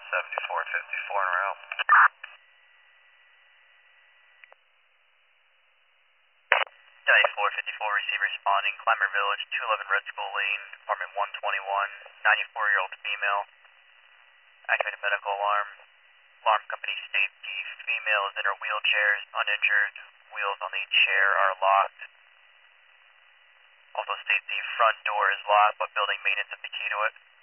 7454 en route. 454 receive responding, Clymer Village, 211 Red Skull Lane, apartment 121, 94-year-old female. Activated medical alarm. Alarm company states the female is in her wheelchair, is uninjured. Wheels on the chair are locked. Also states the front door is locked, but building maintenance has the key to it.